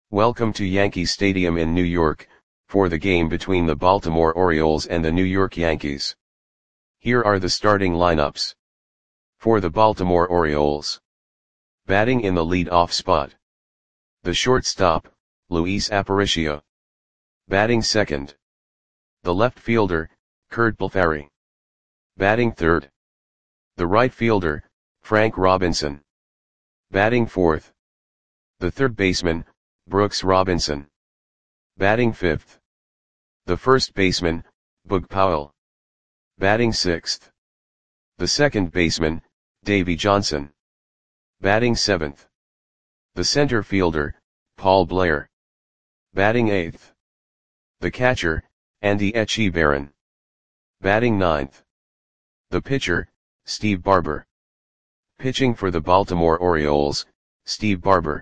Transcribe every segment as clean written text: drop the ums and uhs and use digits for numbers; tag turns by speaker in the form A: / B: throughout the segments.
A: Welcome to Yankee Stadium in New York, for the game between the Baltimore Orioles and the New York Yankees. Here are the starting lineups. For the Baltimore Orioles. Batting in the lead-off spot. The shortstop, Luis Aparicio. Batting second. The left fielder, Curt Blefary. Batting third. The right fielder, Frank Robinson. Batting fourth. The third baseman, Brooks Robinson. Batting fifth. The first baseman, Boog Powell. Batting sixth. The second baseman, Davey Johnson. Batting seventh. The center fielder, Paul Blair. Batting eighth. The catcher, Andy Etchebarren. Batting ninth. The pitcher, Steve Barber. Pitching for the Baltimore Orioles, Steve Barber.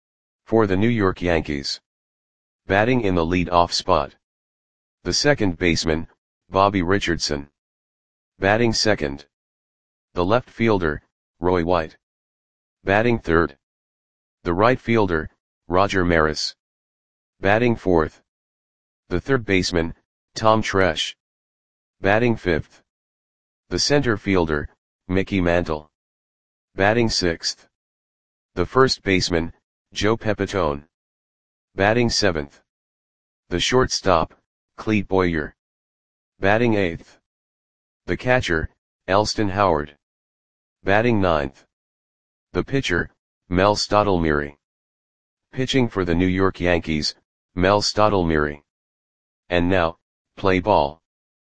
A: For the New York Yankees. Batting in the lead-off spot. The second baseman, Bobby Richardson. Batting second. The left fielder, Roy White. Batting third. The right fielder, Roger Maris. Batting fourth. The third baseman, Tom Tresh. Batting fifth. The center fielder, Mickey Mantle. Batting sixth. The first baseman, Joe Pepitone. Batting seventh. The shortstop, Clete Boyer. Batting eighth. The catcher, Elston Howard. Batting ninth. The pitcher, Mel Stottlemyre. Pitching for the New York Yankees, Mel Stottlemyre. And now, play ball.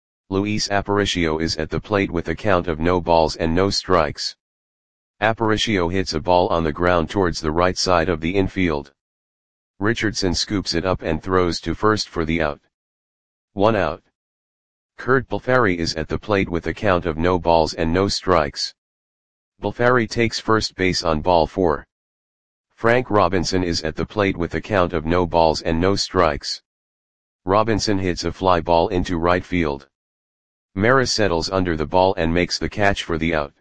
A: Luis Aparicio is at the plate with a count of no balls and no strikes. Aparicio hits a ball on the ground towards the right side of the infield. Richardson scoops it up and throws to first for the out. 1 out. Curt Blefary is at the plate with a count of no balls and no strikes. Blefary takes first base on ball 4. Frank Robinson is at the plate with a count of no balls and no strikes. Robinson hits a fly ball into right field. Maris settles under the ball and makes the catch for the out.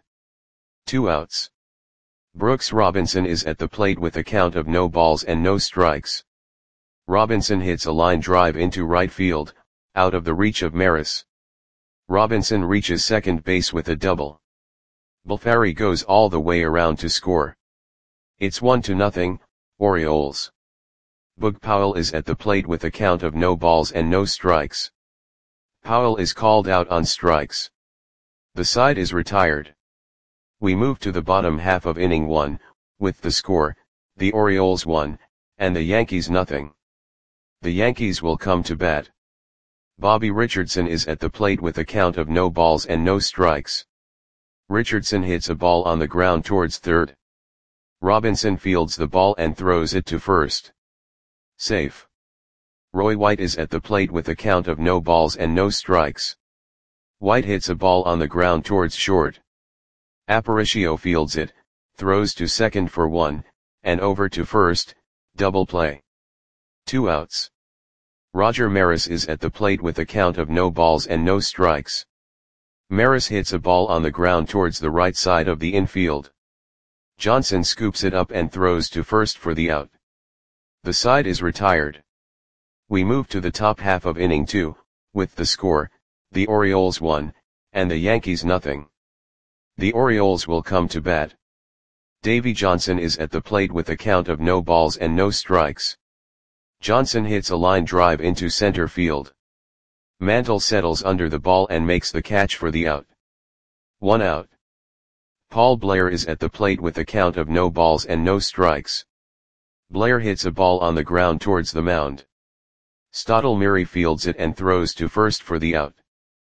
A: 2 outs. Brooks Robinson is at the plate with a count of no balls and no strikes. Robinson hits a line drive into right field, out of the reach of Maris. Robinson reaches second base with a double. Blefary goes all the way around to score. It's 1-0, Orioles. Boog Powell is at the plate with a count of no balls and no strikes. Powell is called out on strikes. The side is retired. We move to the bottom half of inning 1, with the score, the Orioles 1, and the Yankees 0. The Yankees will come to bat. Bobby Richardson is at the plate with a count of no balls and no strikes. Richardson hits a ball on the ground towards third. Robinson fields the ball and throws it to first. Safe. Roy White is at the plate with a count of no balls and no strikes. White hits a ball on the ground towards short. Aparicio fields it, throws to second for 1, and over to first, double play. 2 outs. Roger Maris is at the plate with a count of no balls and no strikes. Maris hits a ball on the ground towards the right side of the infield. Johnson scoops it up and throws to first for the out. The side is retired. We move to the top half of inning 2, with the score, the Orioles 1, and the Yankees 0. The Orioles will come to bat. Davey Johnson is at the plate with a count of no balls and no strikes. Johnson hits a line drive into center field. Mantle settles under the ball and makes the catch for the out. 1 out. Paul Blair is at the plate with a count of no balls and no strikes. Blair hits a ball on the ground towards the mound. Stottlemyre fields it and throws to first for the out.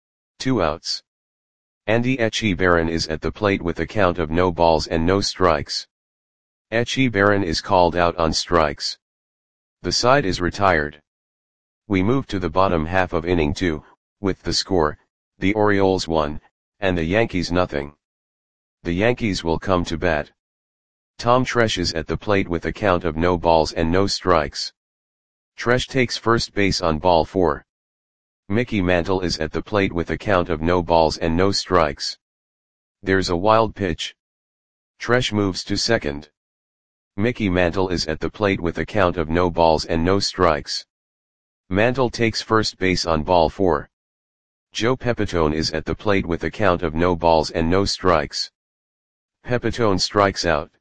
A: 2 outs. Andy Etchebarren is at the plate with a count of no balls and no strikes. Etchebarren is called out on strikes. The side is retired. We move to the bottom half of inning 2, with the score, the Orioles 1, and the Yankees 0. The Yankees will come to bat. Tom Tresh is at the plate with a count of no balls and no strikes. Tresh takes first base on ball 4. Mickey Mantle is at the plate with a count of no balls and no strikes. There's a wild pitch. Tresh moves to second. Mickey Mantle is at the plate with a count of no balls and no strikes. Mantle takes first base on ball 4. Joe Pepitone is at the plate with a count of no balls and no strikes. Pepitone strikes out.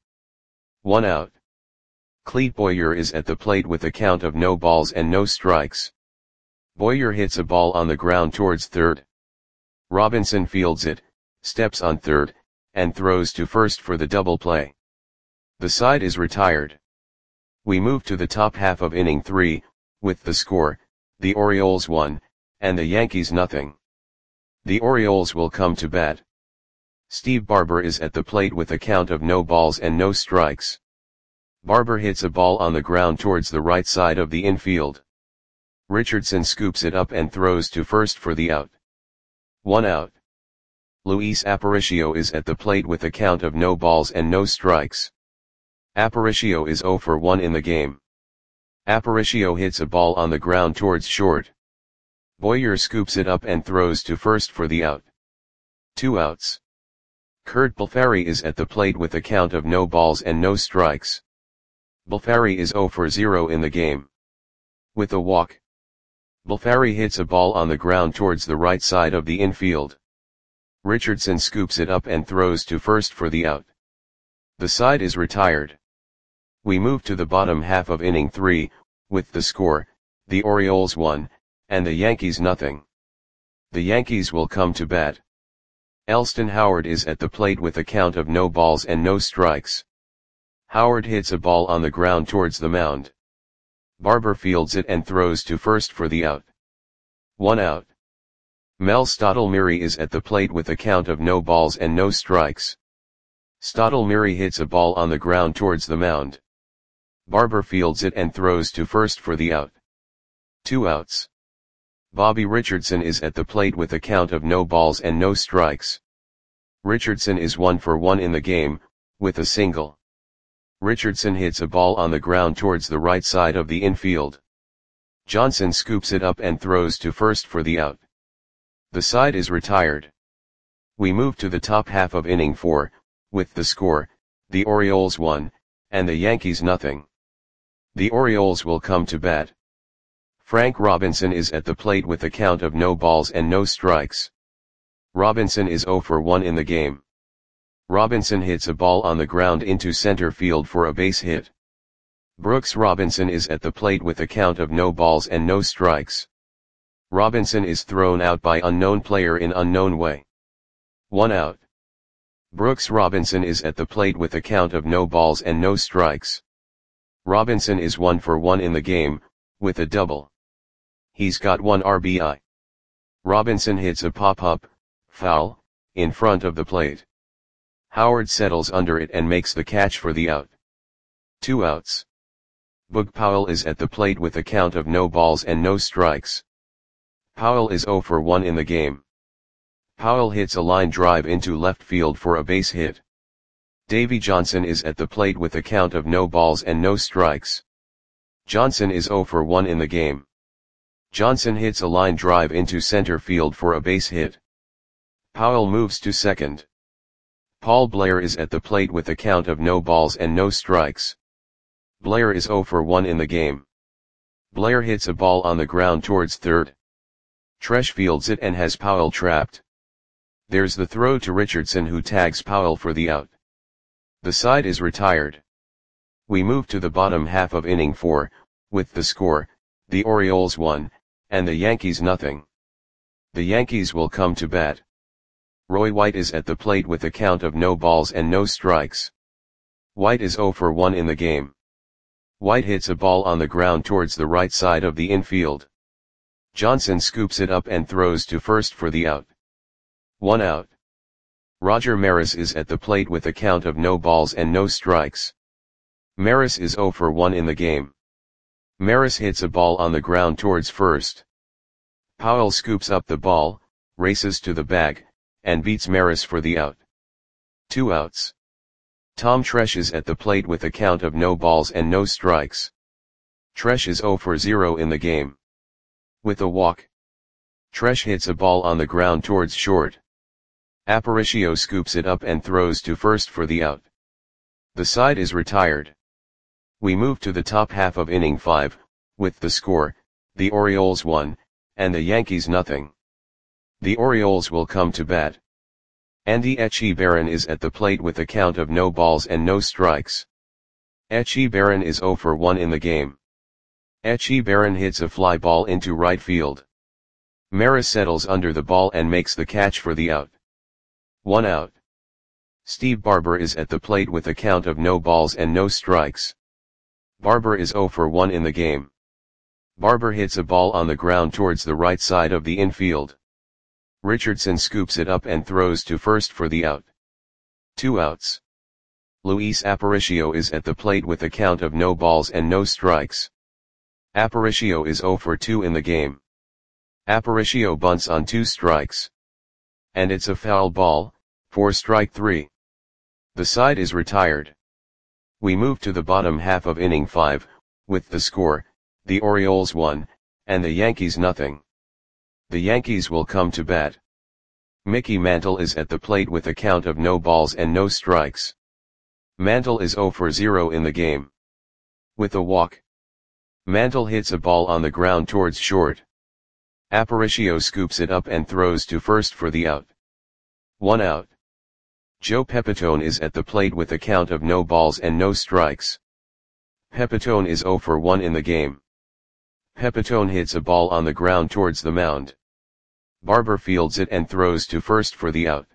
A: 1 out. Clete Boyer is at the plate with a count of no balls and no strikes. Boyer hits a ball on the ground towards third. Robinson fields it, steps on third, and throws to first for the double play. The side is retired. We move to the top half of inning 3, with the score, the Orioles 1, and the Yankees nothing. The Orioles will come to bat. Steve Barber is at the plate with a count of no balls and no strikes. Barber hits a ball on the ground towards the right side of the infield. Richardson scoops it up and throws to first for the out. 1 out. Luis Aparicio is at the plate with a count of no balls and no strikes. Aparicio is 0 for 1 in the game. Aparicio hits a ball on the ground towards short. Boyer scoops it up and throws to first for the out. 2 outs. Curt Balfari is at the plate with a count of no balls and no strikes. Balfari is 0 for 0 in the game. With a walk, Balfari hits a ball on the ground towards the right side of the infield. Richardson scoops it up and throws to first for the out. The side is retired. We move to the bottom half of inning 3, with the score, the Orioles 1, and the Yankees nothing. The Yankees will come to bat. Elston Howard is at the plate with a count of no balls and no strikes. Howard hits a ball on the ground towards the mound. Barber fields it and throws to first for the out. 1 out. Mel Stottlemyre is at the plate with a count of no balls and no strikes. Stottlemyre hits a ball on the ground towards the mound. Barber fields it and throws to first for the out. 2 outs. Bobby Richardson is at the plate with a count of no balls and no strikes. Richardson is 1 for 1 in the game, with a single. Richardson hits a ball on the ground towards the right side of the infield. Johnson scoops it up and throws to first for the out. The side is retired. We move to the top half of inning 4, with the score, the Orioles 1, and the Yankees nothing. The Orioles will come to bat. Frank Robinson is at the plate with a count of no balls and no strikes. Robinson is 0 for 1 in the game. Robinson hits a ball on the ground into center field for a base hit. Brooks Robinson is at the plate with a count of no balls and no strikes. Robinson is thrown out by unknown player in unknown way. 1 out. Brooks Robinson is at the plate with a count of no balls and no strikes. Robinson is 1 for 1 in the game, with a double. He's got 1 RBI. Robinson hits a pop-up, foul, in front of the plate. Howard settles under it and makes the catch for the out. 2 outs. Boog Powell is at the plate with a count of no balls and no strikes. Powell is 0 for 1 in the game. Powell hits a line drive into left field for a base hit. Davey Johnson is at the plate with a count of no balls and no strikes. Johnson is 0 for 1 in the game. Johnson hits a line drive into center field for a base hit. Powell moves to second. Paul Blair is at the plate with a count of no balls and no strikes. Blair is 0 for 1 in the game. Blair hits a ball on the ground towards third. Tresh fields it and has Powell trapped. There's the throw to Richardson, who tags Powell for the out. The side is retired. We move to the bottom half of inning 4, with the score, the Orioles 1, and the Yankees nothing. The Yankees will come to bat. Roy White is at the plate with a count of no balls and no strikes. White is 0 for 1 in the game. White hits a ball on the ground towards the right side of the infield. Johnson scoops it up and throws to first for the out. 1 out. Roger Maris is at the plate with a count of no balls and no strikes. Maris is 0 for 1 in the game. Maris hits a ball on the ground towards first. Powell scoops up the ball, races to the bag, and beats Maris for the out. 2 outs. Tom Tresh is at the plate with a count of no balls and no strikes. Tresh is 0 for 0 in the game. With a walk, Tresh hits a ball on the ground towards short. Aparicio scoops it up and throws to first for the out. The side is retired. We move to the top half of inning 5, with the score, the Orioles 1, and the Yankees nothing. The Orioles will come to bat. Andy Etchebarren is at the plate with a count of no balls and no strikes. Etchebarren is 0 for 1 in the game. Etchebarren hits a fly ball into right field. Maris settles under the ball and makes the catch for the out. 1 out. Steve Barber is at the plate with a count of no balls and no strikes. Barber is 0 for 1 in the game. Barber hits a ball on the ground towards the right side of the infield. Richardson scoops it up and throws to first for the out. 2 outs. Luis Aparicio is at the plate with a count of no balls and no strikes. Aparicio is 0 for 2 in the game. Aparicio bunts on 2 strikes. And it's a foul ball, for strike 3. The side is retired. We move to the bottom half of inning 5, with the score, the Orioles 1, and the Yankees nothing. The Yankees will come to bat. Mickey Mantle is at the plate with a count of no balls and no strikes. Mantle is 0 for 0 in the game. With a walk. Mantle hits a ball on the ground towards short. Aparicio scoops it up and throws to first for the out. 1 out. Joe Pepitone is at the plate with a count of no balls and no strikes. Pepitone is 0 for 1 in the game. Pepitone hits a ball on the ground towards the mound. Barber fields it and throws to first for the out.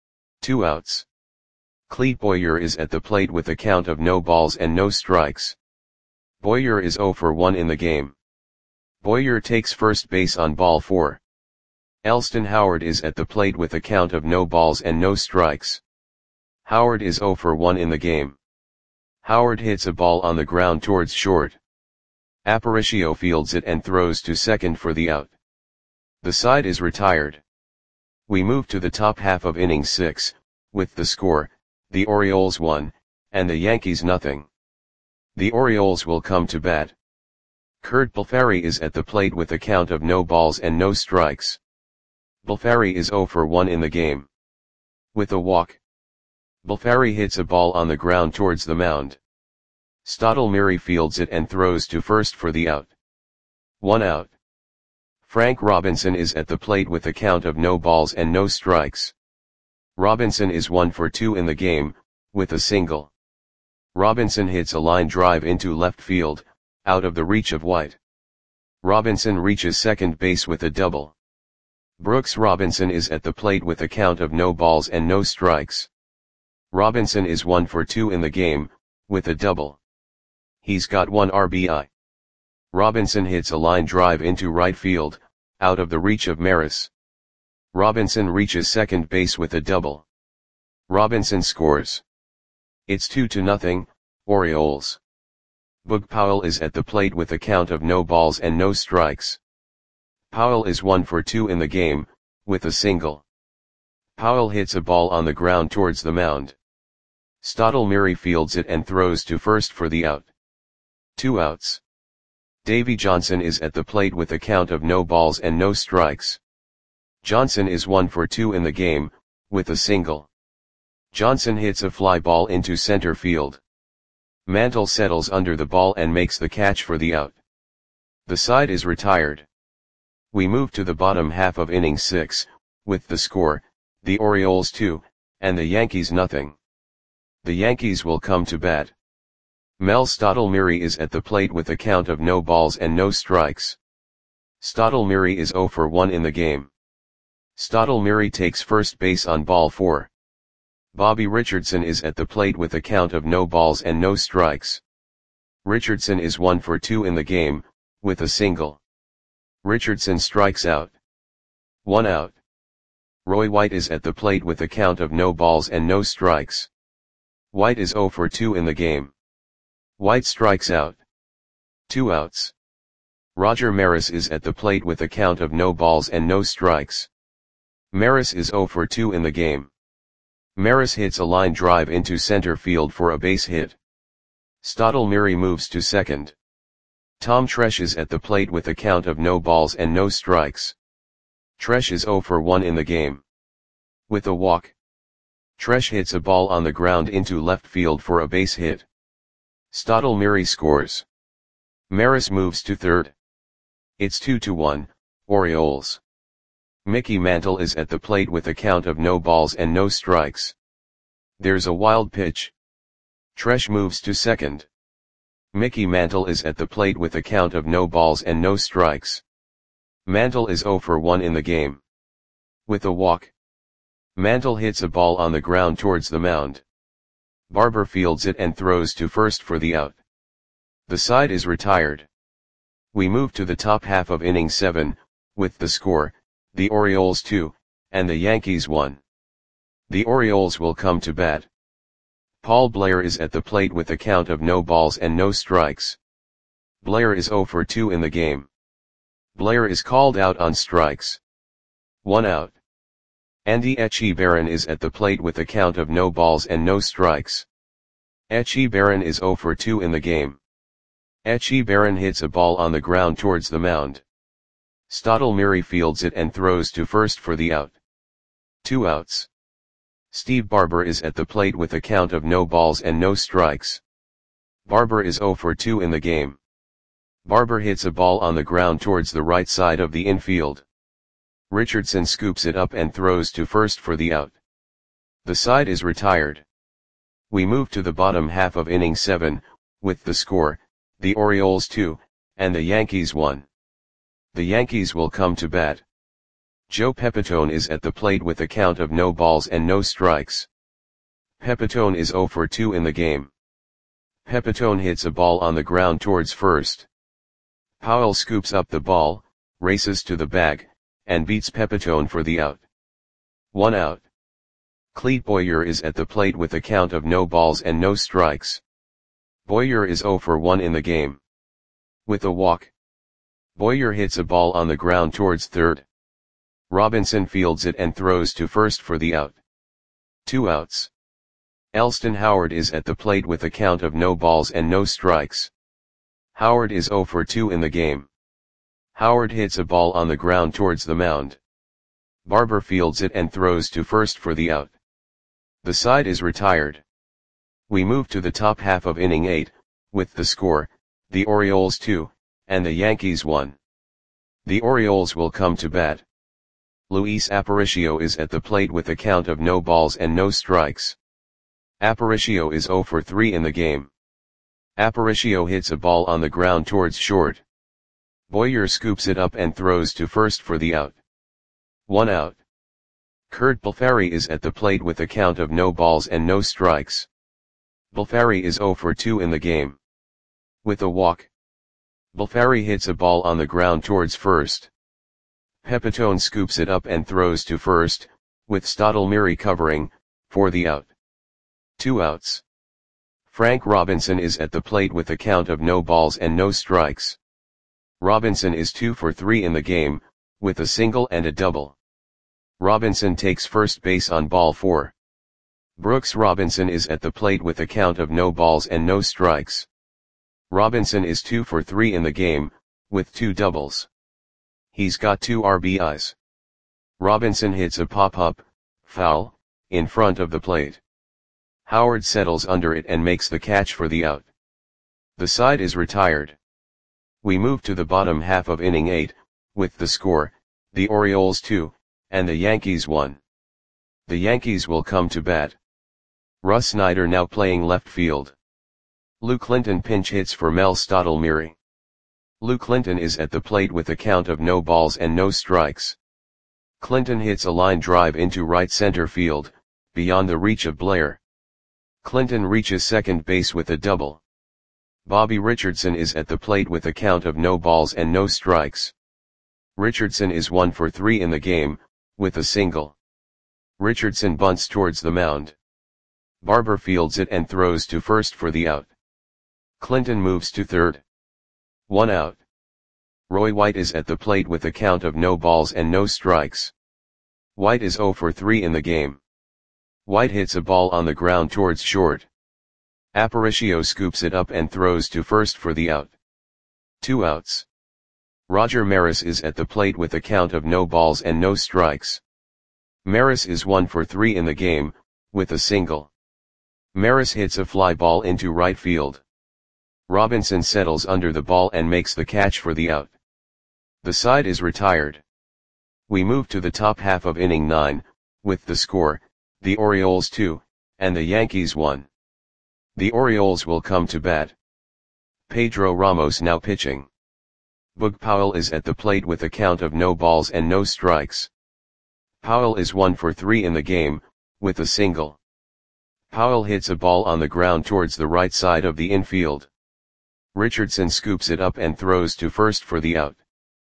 A: 2 outs. Clete Boyer is at the plate with a count of no balls and no strikes. Boyer is 0 for 1 in the game. Boyer takes first base on ball 4. Elston Howard is at the plate with a count of no balls and no strikes. Howard is 0 for 1 in the game. Howard hits a ball on the ground towards short. Aparicio fields it and throws to second for the out. The side is retired. We move to the top half of inning 6, with the score, the Orioles 1, and the Yankees nothing. The Orioles will come to bat. Curt Balfari is at the plate with a count of no balls and no strikes. Balfari is 0 for 1 in the game. With a walk. Balfari hits a ball on the ground towards the mound. Stottlemyre fields it and throws to first for the out. 1 out. Frank Robinson is at the plate with a count of no balls and no strikes. Robinson is 1 for 2 in the game, with a single. Robinson hits a line drive into left field, out of the reach of White. Robinson reaches second base with a double. Brooks Robinson is at the plate with a count of no balls and no strikes. Robinson is 1 for 2 in the game, with a double. He's got 1 RBI. Robinson hits a line drive into right field, out of the reach of Maris. Robinson reaches second base with a double. Robinson scores. It's 2-0, Orioles. Boog Powell is at the plate with a count of no balls and no strikes. Powell is 1 for 2 in the game, with a single. Powell hits a ball on the ground towards the mound. Stottlemyre fields it and throws to first for the out. 2 outs. Davy Johnson is at the plate with a count of no balls and no strikes. Johnson is 1 for 2 in the game, with a single. Johnson hits a fly ball into center field. Mantle settles under the ball and makes the catch for the out. The side is retired. We move to the bottom half of inning 6, with the score, the Orioles 2, and the Yankees nothing. The Yankees will come to bat. Mel Stottlemyre is at the plate with a count of no balls and no strikes. Stottlemyre is 0 for 1 in the game. Stottlemyre takes first base on ball 4. Bobby Richardson is at the plate with a count of no balls and no strikes. Richardson is 1 for 2 in the game, with a single. Richardson strikes out. 1 out. Roy White is at the plate with a count of no balls and no strikes. White is 0 for 2 in the game. White strikes out. 2 outs. Roger Maris is at the plate with a count of no balls and no strikes. Maris is 0 for 2 in the game. Maris hits a line drive into center field for a base hit. Stottlemyre moves to second. Tom Tresh is at the plate with a count of no balls and no strikes. Tresh is 0 for 1 in the game. With a walk. Tresh hits a ball on the ground into left field for a base hit. Stottlemyre scores. Maris moves to third. It's 2-1, Orioles. Mickey Mantle is at the plate with a count of no balls and no strikes. There's a wild pitch. Tresh moves to second. Mickey Mantle is at the plate with a count of no balls and no strikes. Mantle is 0 for 1 in the game. With a walk. Mantle hits a ball on the ground towards the mound. Barber fields it and throws to first for the out. The side is retired. We move to the top half of inning 7, with the score, the Orioles 2, and the Yankees 1. The Orioles will come to bat. Paul Blair is at the plate with a count of no balls and no strikes. Blair is 0 for 2 in the game. Blair is called out on strikes. 1 out. Andy Etchebarren is at the plate with a count of no balls and no strikes. Etchebarren is 0 for 2 in the game. Etchebarren hits a ball on the ground towards the mound. Stottlemyre fields it and throws to first for the out. 2 outs. Steve Barber is at the plate with a count of no balls and no strikes. Barber is 0 for 2 in the game. Barber hits a ball on the ground towards the right side of the infield. Richardson scoops it up and throws to first for the out. The side is retired. We move to the bottom half of inning 7, with the score, the Orioles 2, and the Yankees 1. The Yankees will come to bat. Joe Pepitone is at the plate with a count of no balls and no strikes. Pepitone is 0 for 2 in the game. Pepitone hits a ball on the ground towards first. Powell scoops up the ball, races to the bag, and beats Pepitone for the out. 1 out. Clete Boyer is at the plate with a count of no balls and no strikes. Boyer is 0 for 1 in the game. With a walk. Boyer hits a ball on the ground towards third. Robinson fields it and throws to first for the out. 2 outs. Elston Howard is at the plate with a count of no balls and no strikes. Howard is 0 for 2 in the game. Howard hits a ball on the ground towards the mound. Barber fields it and throws to first for the out. The side is retired. We move to the top half of inning 8, with the score, the Orioles 2, and the Yankees 1. The Orioles will come to bat. Luis Aparicio is at the plate with a count of no balls and no strikes. Aparicio is 0 for 3 in the game. Aparicio hits a ball on the ground towards short. Boyer scoops it up and throws to first for the out. 1 out. Kurt Balfari is at the plate with a count of no balls and no strikes. Balfari is 0 for 2 in the game. With a walk. Balfari hits a ball on the ground towards first. Pepitone scoops it up and throws to first, with Stottlemyre covering, for the out. 2 outs. Frank Robinson is at the plate with a count of no balls and no strikes. Robinson is 2 for 3 in the game, with a single and a double. Robinson takes first base on ball 4. Brooks Robinson is at the plate with a count of no balls and no strikes. Robinson is 2 for 3 in the game, with 2 doubles. He's got 2 RBIs. Robinson hits a pop-up, foul, in front of the plate. Howard settles under it and makes the catch for the out. The side is retired. We move to the bottom half of inning 8, with the score, the Orioles 2, and the Yankees 1. The Yankees will come to bat. Russ Snyder now playing left field. Lou Clinton pinch hits for Mel Stottlemyre. Lou Clinton is at the plate with a count of no balls and no strikes. Clinton hits a line drive into right center field, beyond the reach of Blair. Clinton reaches second base with a double. Bobby Richardson is at the plate with a count of no balls and no strikes. Richardson is 1 for 3 in the game, with a single. Richardson bunts towards the mound. Barber fields it and throws to first for the out. Clinton moves to third. 1 out. Roy White is at the plate with a count of no balls and no strikes. White is 0 for 3 in the game. White hits a ball on the ground towards short. Aparicio scoops it up and throws to first for the out. 2 outs. Roger Maris is at the plate with a count of no balls and no strikes. Maris is 1 for 3 in the game, with a single. Maris hits a fly ball into right field. Robinson settles under the ball and makes the catch for the out. The side is retired. We move to the top half of inning 9, with the score, the Orioles 2, and the Yankees 1. The Orioles will come to bat. Pedro Ramos now pitching. Boog Powell is at the plate with a count of no balls and no strikes. Powell is 1 for 3 in the game, with a single. Powell hits a ball on the ground towards the right side of the infield. Richardson scoops it up and throws to first for the out.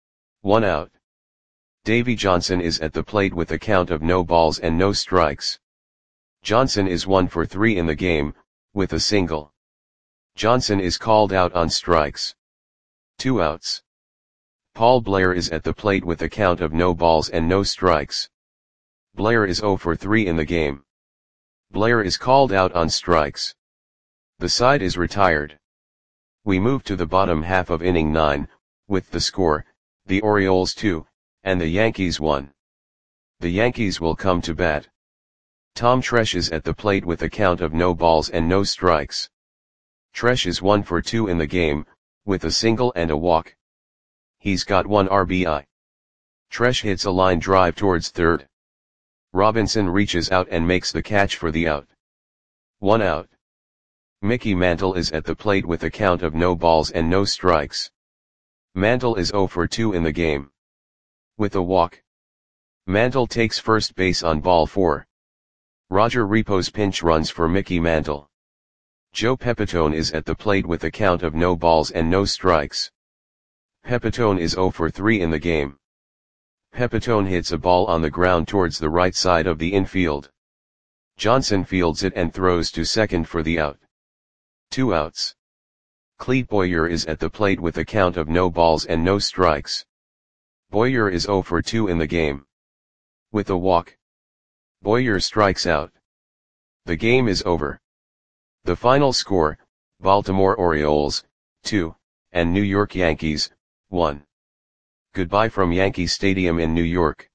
A: 1 out. Davy Johnson is at the plate with a count of no balls and no strikes. Johnson is 1 for 3 in the game, with a single. Johnson is called out on strikes. 2 outs. Paul Blair is at the plate with a count of no balls and no strikes. Blair is 0 for 3 in the game. Blair is called out on strikes. The side is retired. We move to the bottom half of inning 9, with the score, the Orioles 2, and the Yankees 1. The Yankees will come to bat. Tom Tresh is at the plate with a count of no balls and no strikes. Tresh is 1 for 2 in the game, with a single and a walk. He's got 1 RBI. Tresh hits a line drive towards third. Robinson reaches out and makes the catch for the out. 1 out. Mickey Mantle is at the plate with a count of no balls and no strikes. Mantle is 0 for 2 in the game. With a walk. Mantle takes first base on ball 4. Roger Repos pinch runs for Mickey Mantle. Joe Pepitone is at the plate with a count of no balls and no strikes. Pepitone is 0 for 3 in the game. Pepitone hits a ball on the ground towards the right side of the infield. Johnson fields it and throws to second for the out. 2 outs. Clete Boyer is at the plate with a count of no balls and no strikes. Boyer is 0 for 2 in the game. With a walk. Boyer strikes out. The game is over. The final score, Baltimore Orioles, 2, and New York Yankees, 1. Goodbye from Yankee Stadium in New York.